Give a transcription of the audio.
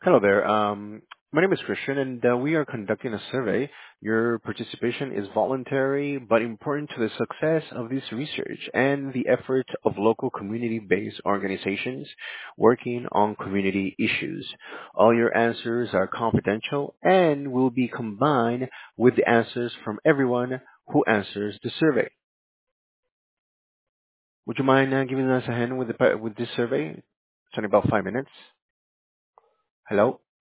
Hello there. My name is Christian, and we are conducting a survey. Your participation is voluntary but important to the success of this research and the effort of local community-based organizations working on community issues. All your answers are confidential and will be combined with the answers from everyone who answers the survey. Would you mind giving us a hand with with this survey? It's only about 5 minutes. Hello?